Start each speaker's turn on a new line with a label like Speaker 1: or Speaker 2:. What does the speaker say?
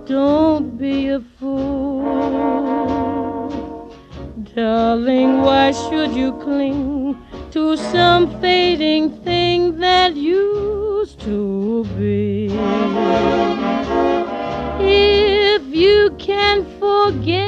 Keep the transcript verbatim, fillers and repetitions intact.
Speaker 1: Don't be a fool. Darling, why should you cling to some fading thing that used to be? If you can forget